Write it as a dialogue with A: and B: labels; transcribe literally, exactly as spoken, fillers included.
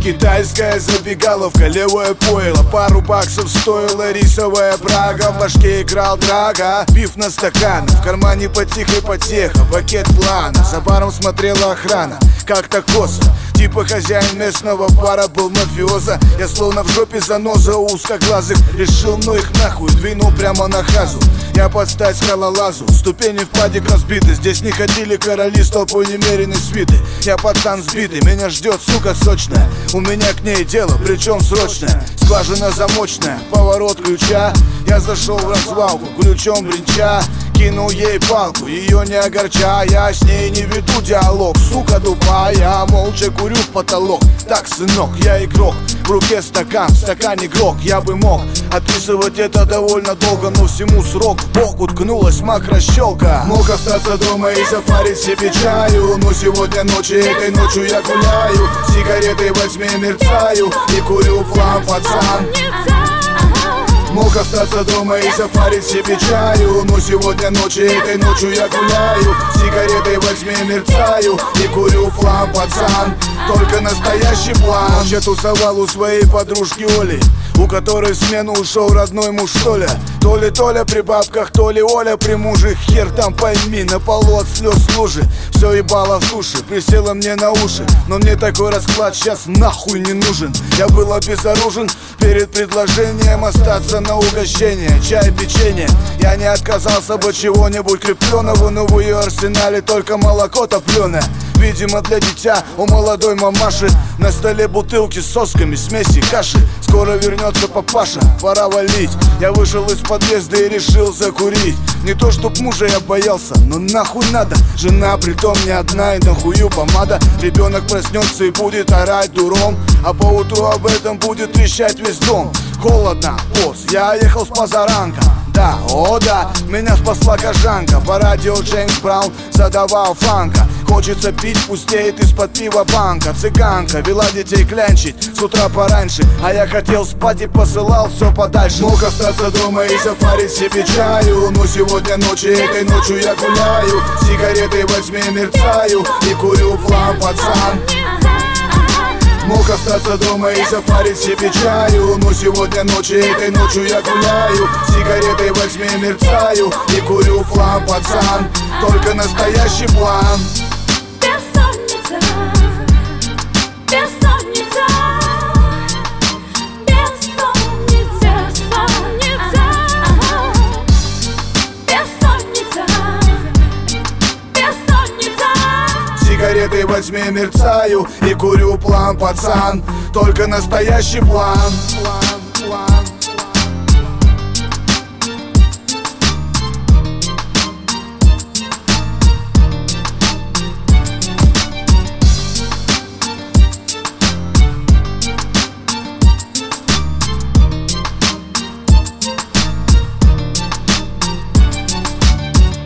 A: Китайская забегаловка, левое пойло, пару баксов стоила рисовая брага. В башке играл драга, биф на стакан, в кармане потихо потеха, пакет плана. За баром смотрела охрана, как-то косо, типа хозяин местного бара был мафиоза. Я словно в жопе заноза узкоглазых, решил ну их нахуй, двинул прямо на хазу. Я под стать скалолазу, ступени в падик разбиты. Здесь не ходили короли с толпой немеренной свиты. Я пацан сбитый, меня ждет сука сочная. У меня к ней дело, причем срочное. Скважина замочная, поворот ключа. Я зашел в развалку, ключом бренча. Кинул ей палку, ее не огорча. Я с ней не веду диалог, сука тупая. Молча курю в потолок. Так, сынок, я игрок, в руке стакан, в стакане игрок. Я бы мог описывать это довольно долго, но всему срок. В бок уткнулась макрощелка. Мог остаться дома и запарить себе чаю, но сегодня ночью, этой ночью я гуляю. Сигаретой возьми, мерцаю и курю план, пацан. Мог остаться дома и запарить себе чаю, но сегодня ночью, этой ночью я гуляю. Сигаретой возьми, мерцаю и курю флам, пацан. Только настоящий план. Я тусовал у своей подружки Оли, у которой в смену ушел родной муж Толя. То ли Толя при бабках, то ли Оля при муже. Хер там пойми, на полу от слез лужи. Все ебало в душе, присела мне на уши. Но мне такой расклад сейчас нахуй не нужен. Я был обезоружен перед предложением остаться на угощение. Чай, печенье, я не отказался бы чего-нибудь крепленого, но в ее арсенале только молоко топленое. Видимо для дитя у молодой мамаши. На столе бутылки с сосками, смеси, каши. Скоро вернется папаша, пора валить. Я вышел из подъезда и решил закурить. Не то чтоб мужа я боялся, но нахуй надо. Жена притом не одна и нахую помада. Ребенок проснется и будет орать дуром, а поутру об этом будет трещать весь дом. Холодно, босс, я ехал с позаранка. Да, о да, меня спасла кожанка. По радио Джеймс Браун задавал фанка. Хочется пить, пустеет из-под пива банка. Цыганка вела детей клянчить с утра пораньше, а я хотел спать и посылал все подальше. Мог остаться дома и запарить себе чаю, но сегодня ночью, этой ночью я гуляю. Сигаретой возьми, мерцаю и курю флам, пацан. Мог остаться дома и запарить себе чаю, но сегодня ночью, этой ночью я гуляю. Сигаретой возьми, мерцаю и курю флам, пацан. Только настоящий план.
B: Бессонница, бессонница, бессонница, сонница, бессонница, бессонница.
A: Сигаретой возьми, мерцаю и курю план, пацан. Только настоящий план.